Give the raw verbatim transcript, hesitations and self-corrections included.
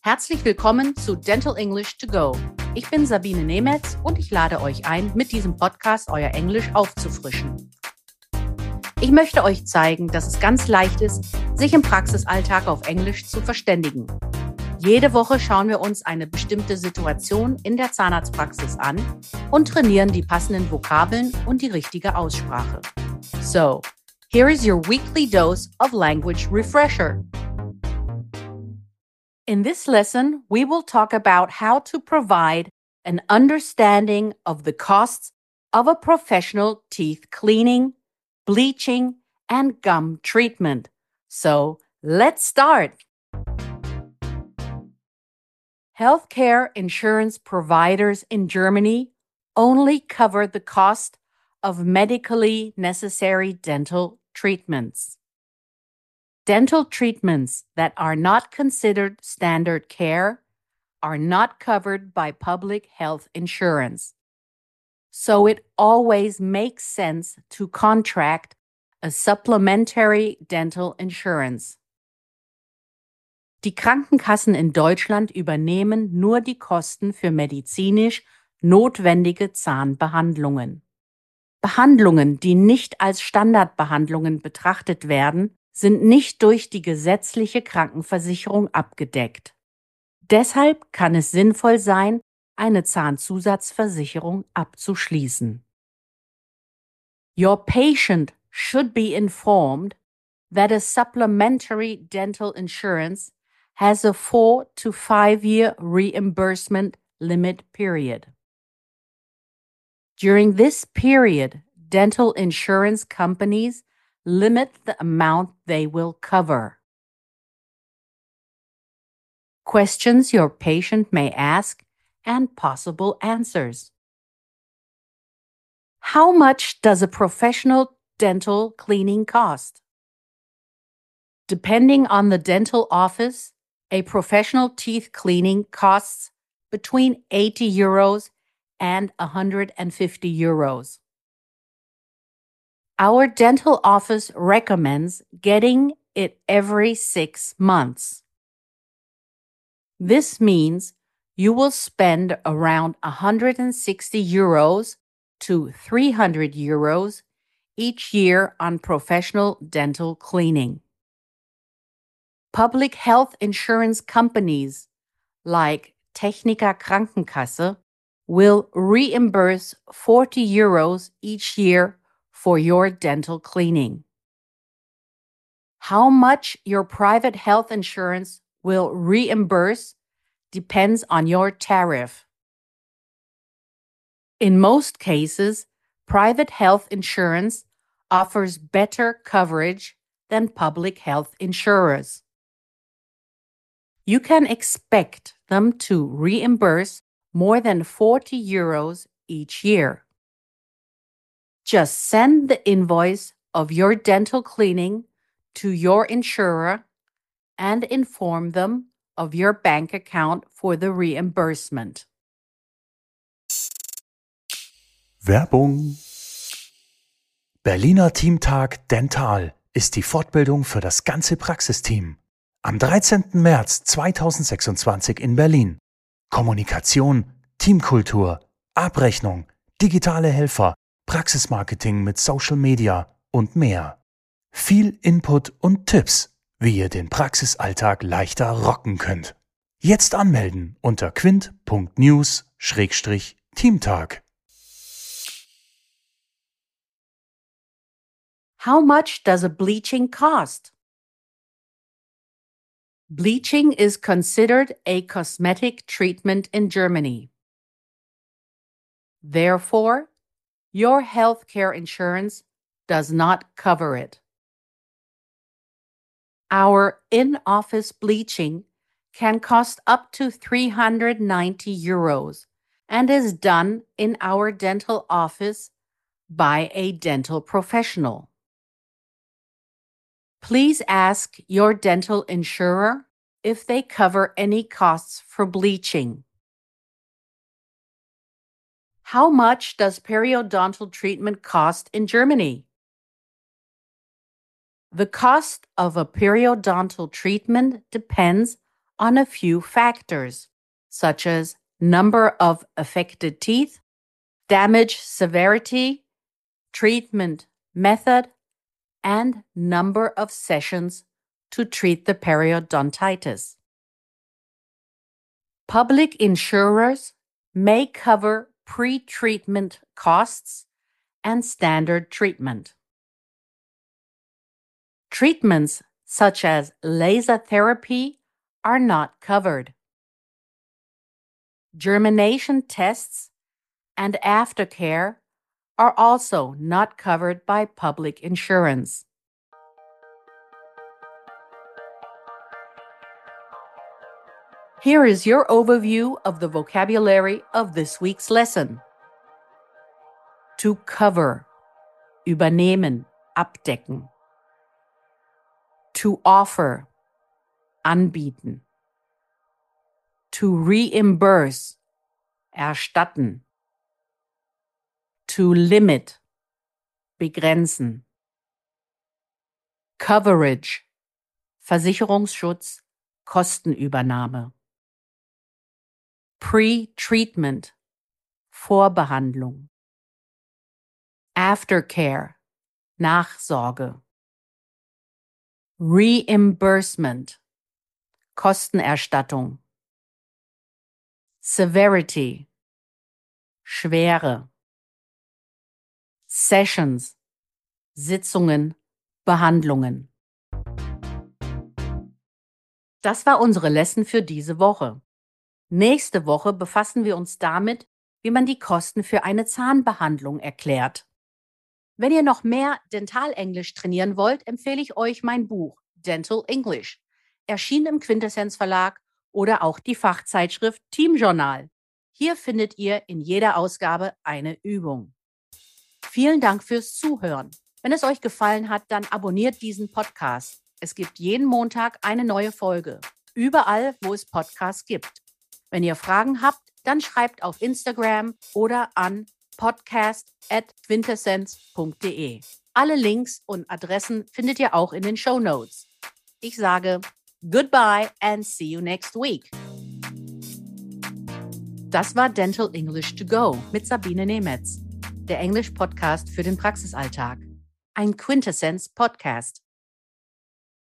Herzlich willkommen zu Dental English to Go. Ich bin Sabine Nemetz und ich lade euch ein, mit diesem Podcast euer Englisch aufzufrischen. Ich möchte euch zeigen, dass es ganz leicht ist, sich im Praxisalltag auf Englisch zu verständigen. Jede Woche schauen wir uns eine bestimmte Situation in der Zahnarztpraxis an und trainieren die passenden Vokabeln und die richtige Aussprache. So, here is your weekly dose of language refresher. In this lesson, we will talk about how to provide an understanding of the costs of a professional teeth cleaning, bleaching, and gum treatment. So, let's start. Healthcare insurance providers in Germany only cover the cost of medically necessary dental treatments. Dental treatments that are not considered standard care are not covered by public health insurance. So it always makes sense to contract a supplementary dental insurance. Die Krankenkassen in Deutschland übernehmen nur die Kosten für medizinisch notwendige Zahnbehandlungen. Behandlungen, die nicht als Standardbehandlungen betrachtet werden, sind nicht durch die gesetzliche Krankenversicherung abgedeckt. Deshalb kann es sinnvoll sein, eine Zahnzusatzversicherung abzuschließen. Your patient should be informed that a supplementary dental insurance has a four to five year reimbursement limit period. During this period, dental insurance companies limit the amount they will cover. Questions your patient may ask and possible answers. How much does a professional dental cleaning cost? Depending on the dental office, a professional teeth cleaning costs between eighty euros and one hundred fifty euros. Our dental office recommends getting it every six months. This means you will spend around one hundred sixty euros to three hundred euros each year on professional dental cleaning. Public health insurance companies like Techniker Krankenkasse will reimburse forty euros each year for your dental cleaning. How much your private health insurance will reimburse depends on your tariff. In most cases, private health insurance offers better coverage than public health insurers. You can expect them to reimburse more than forty euros each year. Just send the invoice of your dental cleaning to your insurer and inform them of your bank account for the reimbursement. Werbung. Berliner Teamtag Dental ist die Fortbildung für das ganze Praxisteam. Am dreizehnten März zweitausendsechsundzwanzig in Berlin. Kommunikation, Teamkultur, Abrechnung, digitale Helfer, Praxismarketing mit Social Media und mehr. Viel Input und Tipps, wie ihr den Praxisalltag leichter rocken könnt. Jetzt anmelden unter quint punkt news slash teamtag. How much does a bleaching cost? Bleaching is considered a cosmetic treatment in Germany. Therefore, your healthcare insurance does not cover it. Our in-office bleaching can cost up to three hundred ninety euros and is done in our dental office by a dental professional. Please ask your dental insurer if they cover any costs for bleaching. How much does periodontal treatment cost in Germany? The cost of a periodontal treatment depends on a few factors, such as number of affected teeth, damage severity, treatment method, and number of sessions to treat the periodontitis. Public insurers may cover pre-treatment costs and standard treatment. Treatments such as laser therapy are not covered. Germination tests and aftercare are also not covered by public insurance. Here is your overview of the vocabulary of this week's lesson. To cover, übernehmen, abdecken. To offer, anbieten. To reimburse, erstatten. To limit, begrenzen. Coverage, Versicherungsschutz, Kostenübernahme. Pre-Treatment, Vorbehandlung. Aftercare, Nachsorge. Reimbursement, Kostenerstattung. Severity, Schwere. Sessions, Sitzungen, Behandlungen. Das war unsere Lesson für diese Woche. Nächste Woche befassen wir uns damit, wie man die Kosten für eine Zahnbehandlung erklärt. Wenn ihr noch mehr Dentalenglisch trainieren wollt, empfehle ich euch mein Buch Dental English, erschienen im Quintessenz Verlag, oder auch die Fachzeitschrift Team Journal. Hier findet ihr in jeder Ausgabe eine Übung. Vielen Dank fürs Zuhören. Wenn es euch gefallen hat, dann abonniert diesen Podcast. Es gibt jeden Montag eine neue Folge, überall, wo es Podcasts gibt. Wenn ihr Fragen habt, dann schreibt auf Instagram oder an podcast at quintessenz punkt de. Alle Links und Adressen findet ihr auch in den Shownotes. Ich sage goodbye and see you next week. Das war Dental English to Go mit Sabine Nemetz, der Englisch-Podcast für den Praxisalltag. Ein Quintessenz-Podcast.